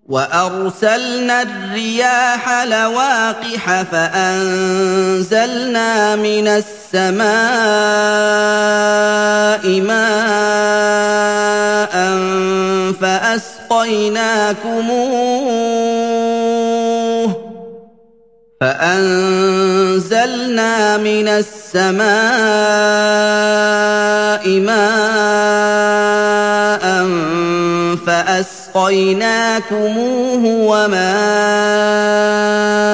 وَأَرْسَلْنَا الرِّيَاحَ لَوَاقِحَ فَأَنزَلْنَا مِنَ السَّمَاءِ مَاءً فَأَسْقَيْنَاكُمُوهُ وَمَا أَنتُمْ لَهُ بِخَازِنِينَ